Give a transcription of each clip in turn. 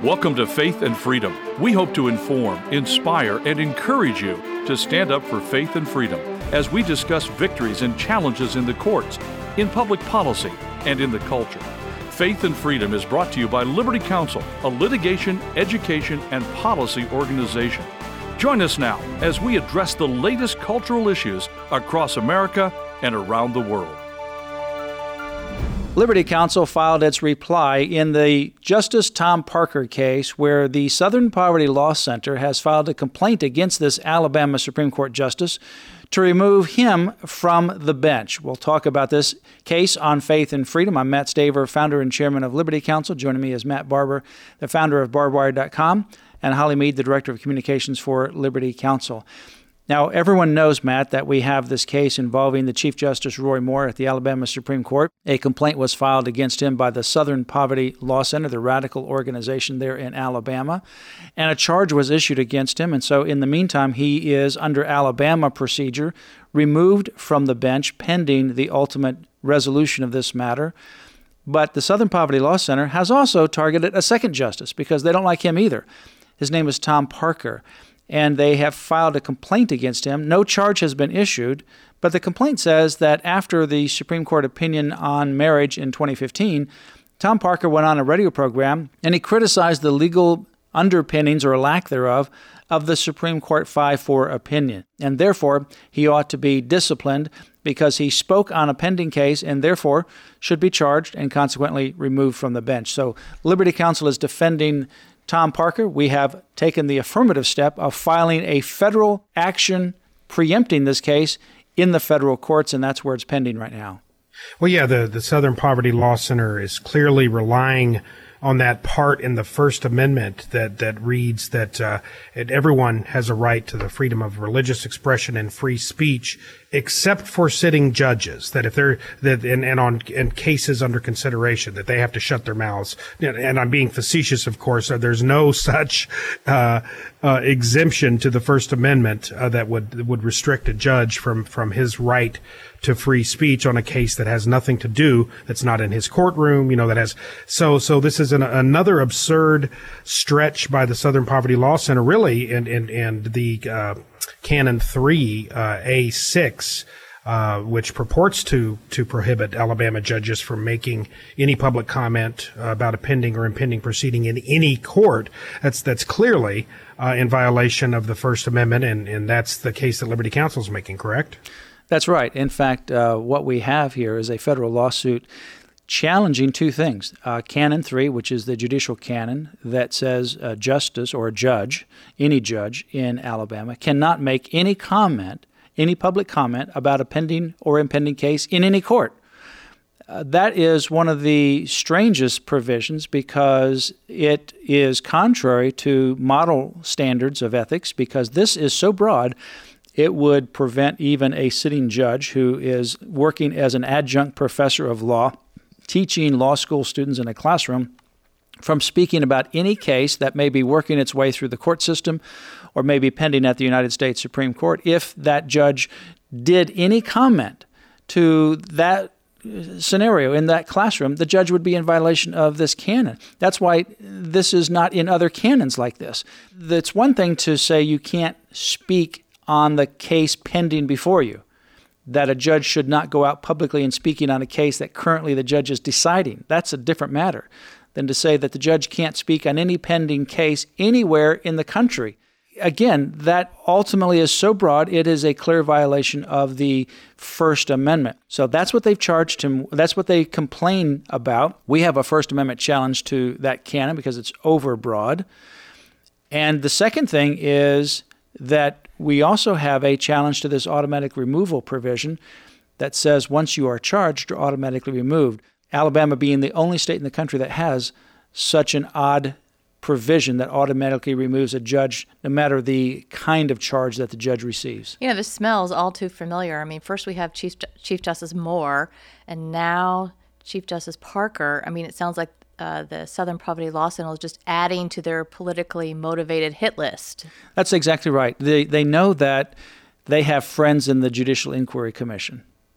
Welcome to Faith and Freedom. We hope to inform, inspire, and encourage you to stand up for faith and freedom as we discuss victories and challenges in the courts, in public policy, and in the culture. Faith and Freedom is brought to you by Liberty Counsel, a litigation, education, and policy organization. Join us now as we address the latest cultural issues across America and around the world. Liberty Counsel filed its reply in the Justice Tom Parker case, where the Southern Poverty Law Center has filed a complaint against this Alabama Supreme Court justice to remove him from the bench. We'll talk about this case on Faith and Freedom. I'm Matt Staver, founder and chairman of Liberty Counsel. Joining me is Matt Barber, the founder of barbedwire.com, and Holly Mead, the director of communications for Liberty Counsel. Now, everyone knows, Matt, that we have this case involving the Chief Justice Roy Moore at the Alabama Supreme Court. A complaint was filed against him by the Southern Poverty Law Center, the radical organization there in Alabama, and a charge was issued against him. And so in the meantime, he is, under Alabama procedure, removed from the bench pending the ultimate resolution of this matter. But the Southern Poverty Law Center has also targeted a second justice because they don't like him either. His name is Tom Parker. And they have filed a complaint against him. No charge has been issued, but the complaint says that after the Supreme Court opinion on marriage in 2015, Tom Parker went on a radio program and he criticized the legal underpinnings or lack thereof of the Supreme Court 5-4 opinion. And therefore, he ought to be disciplined because he spoke on a pending case and therefore should be charged and consequently removed from the bench. So Liberty Counsel is defending Tom Parker. We have taken the affirmative step of filing a federal action preempting this case in the federal courts, and that's where it's pending right now. Well, yeah, the Southern Poverty Law Center is clearly relying on that part in the First Amendment that reads that everyone has a right to the freedom of religious expression and free speech, except for sitting judges. That if they're and cases under consideration, that they have to shut their mouths. And I'm being facetious, of course. There's no such exemption to the First Amendment that would restrict a judge from his right to free speech on a case that has nothing to do, that's not in his courtroom, that has, so this is another absurd stretch by the Southern Poverty Law Center, really, and the Canon 3, A6, which purports to prohibit Alabama judges from making any public comment about a pending or impending proceeding in any court. That's clearly in violation of the First Amendment, and that's the case that Liberty Counsel is making, correct? That's right. In fact, what we have here is a federal lawsuit challenging two things. Canon 3, which is the judicial canon that says a justice or a judge, any judge in Alabama, cannot make any comment, any public comment about a pending or impending case in any court. That is one of the strangest provisions because it is contrary to model standards of ethics, because this is so broad it would prevent even a sitting judge who is working as an adjunct professor of law, teaching law school students in a classroom, from speaking about any case that may be working its way through the court system or may be pending at the United States Supreme Court. If that judge did any comment to that scenario in that classroom, the judge would be in violation of this canon. That's why this is not in other canons like this. It's one thing to say you can't speak on the case pending before you, that a judge should not go out publicly and speaking on a case that currently the judge is deciding. That's a different matter than to say that the judge can't speak on any pending case anywhere in the country. Again, that ultimately is so broad, it is a clear violation of the First Amendment. So that's what they've charged him. That's what they complain about. We have a First Amendment challenge to that canon because it's overbroad. And the second thing is that we also have a challenge to this automatic removal provision that says once you are charged, you're automatically removed. Alabama being the only state in the country that has such an odd provision that automatically removes a judge no matter the kind of charge that the judge receives. This smells all too familiar. I mean, first we have Chief Justice Moore, and now Chief Justice Parker. I mean, it sounds like the Southern Poverty Law Center is just adding to their politically motivated hit list. That's exactly right. They know that they have friends in the Judicial Inquiry Commission.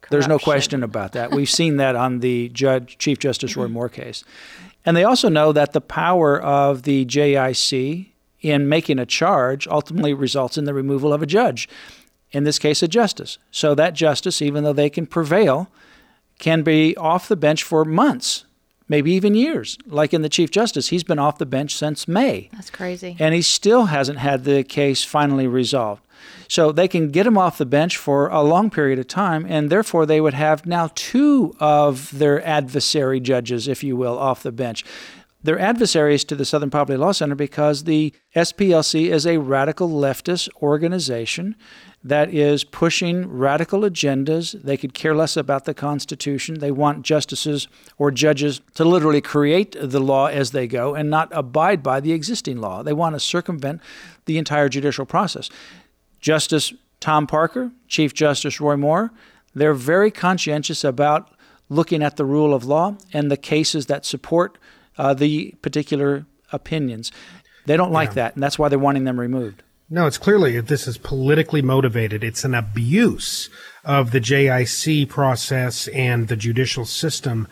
There's no question about that. We've seen that on the Chief Justice Roy Moore case. And they also know that the power of the JIC in making a charge ultimately results in the removal of a judge, in this case a justice. So that justice, even though they can prevail, can be off the bench for months, maybe even years. Like in the Chief Justice, he's been off the bench since May. That's crazy. And he still hasn't had the case finally resolved. So they can get him off the bench for a long period of time, and therefore they would have now two of their adversary judges, if you will, off the bench. They're adversaries to the Southern Poverty Law Center because the SPLC is a radical leftist organization that is pushing radical agendas. They could care less about the Constitution. They want justices or judges to literally create the law as they go and not abide by the existing law. They want to circumvent the entire judicial process. Justice Tom Parker, Chief Justice Roy Moore, they're very conscientious about looking at the rule of law and the cases that support the particular opinions. They don't like that, and that's why they're wanting them removed. No, it's clearly, this is politically motivated. It's an abuse of the JIC process and the judicial system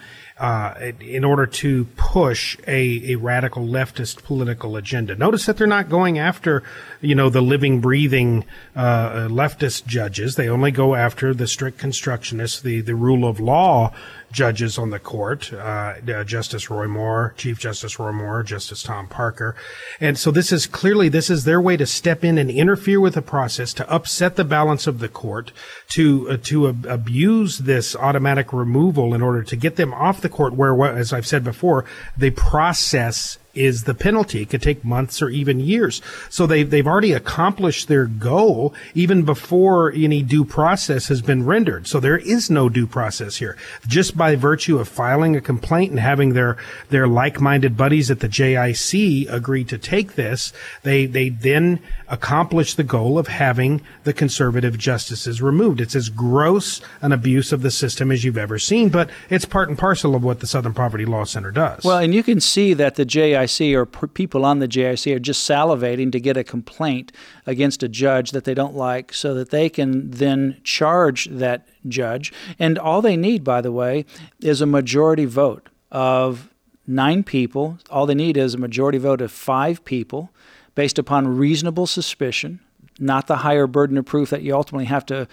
in order to push a radical leftist political agenda. Notice that they're not going after, the living, breathing leftist judges. They only go after the strict constructionists, the rule of law judges on the court, Justice Roy Moore, Chief Justice Roy Moore, Justice Tom Parker. And so this is their way to step in and interfere with the process, to upset the balance of the court, to abuse this automatic removal in order to get them off the court where, as I've said before, the process is the penalty. It could take months or even years. So they've already accomplished their goal even before any due process has been rendered. So there is no due process here. Just by virtue of filing a complaint and having their like-minded buddies at the JIC agree to take this, they then accomplish the goal of having the conservative justices removed. It's as gross an abuse of the system as you've ever seen, but it's part and parcel of what the Southern Poverty Law Center does. Well, and you can see that the JIC or people on the JIC are just salivating to get a complaint against a judge that they don't like so that they can then charge that judge. And all they need, by the way, is a majority vote of 9 people. All they need is a majority vote of 5 people based upon reasonable suspicion, not the higher burden of proof that you ultimately have to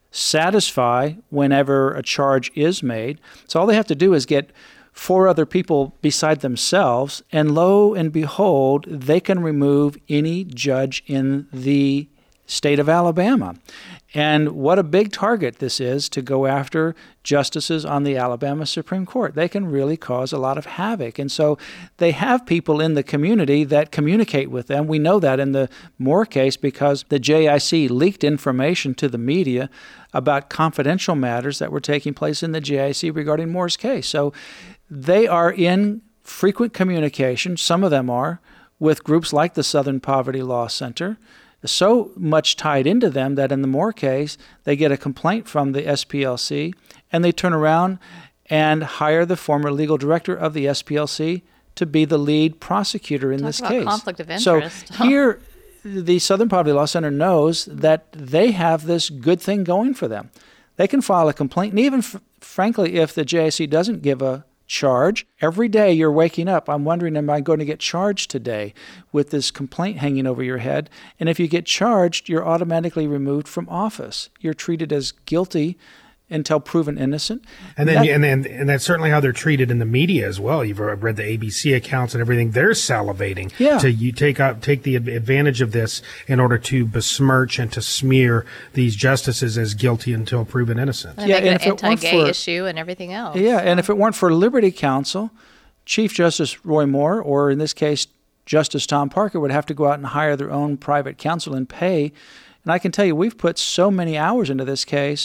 satisfy whenever a charge is made. So all they have to do is get 4 other people beside themselves, and lo and behold, they can remove any judge in the state of Alabama. And what a big target this is to go after justices on the Alabama Supreme Court. They can really cause a lot of havoc. And so they have people in the community that communicate with them. We know that in the Moore case because the JIC leaked information to the media about confidential matters that were taking place in the JIC regarding Moore's case. So they are in frequent communication, some of them are, with groups like the Southern Poverty Law Center, so much tied into them that in the Moore case, they get a complaint from the SPLC, and they turn around and hire the former legal director of the SPLC to be the lead prosecutor in this case. Conflict of interest. So here, the Southern Poverty Law Center knows that they have this good thing going for them. They can file a complaint, and even, frankly, if the JIC doesn't give a charge, every day you're waking up, I'm wondering, am I going to get charged today with this complaint hanging over your head? And if you get charged, you're automatically removed from office. You're treated as guilty until proven innocent. And then and that's certainly how they're treated in the media as well. You've read the ABC accounts and everything. They're salivating to take the advantage of this in order to besmirch and to smear these justices as guilty until proven innocent. And an anti-gay issue and everything else. Yeah, and if it weren't for Liberty Counsel, Chief Justice Roy Moore, or in this case, Justice Tom Parker, would have to go out and hire their own private counsel and pay. And I can tell you, we've put so many hours into this case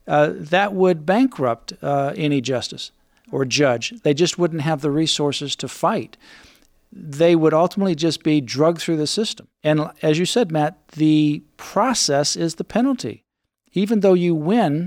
that would bankrupt any justice or judge. They just wouldn't have the resources to fight. They would ultimately just be drugged through the system. And as you said, Matt, the process is the penalty. Even though you win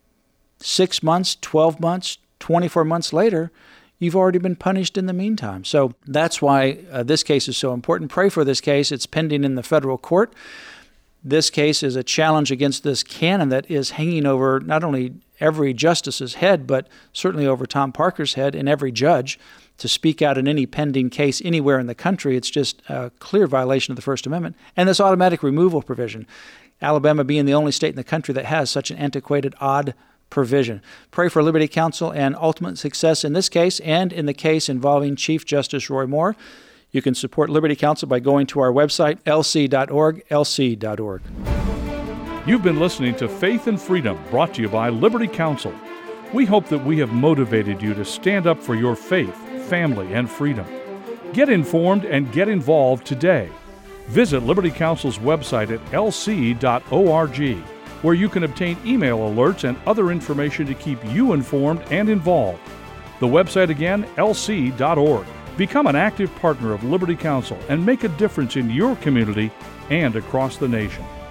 6 months, 12 months, 24 months later, you've already been punished in the meantime. So that's why this case is so important. Pray for this case. It's pending in the federal court. This case is a challenge against this canon that is hanging over not only every justice's head, but certainly over Tom Parker's head and every judge to speak out in any pending case anywhere in the country. It's just a clear violation of the First Amendment. And this automatic removal provision, Alabama being the only state in the country that has such an antiquated, odd provision. Pray for Liberty Counsel and ultimate success in this case and in the case involving Chief Justice Roy Moore. You can support Liberty Counsel by going to our website, lc.org, lc.org. You've been listening to Faith and Freedom, brought to you by Liberty Counsel. We hope that we have motivated you to stand up for your faith, family, and freedom. Get informed and get involved today. Visit Liberty Counsel's website at lc.org, where you can obtain email alerts and other information to keep you informed and involved. The website again, lc.org. Become an active partner of Liberty Counsel and make a difference in your community and across the nation.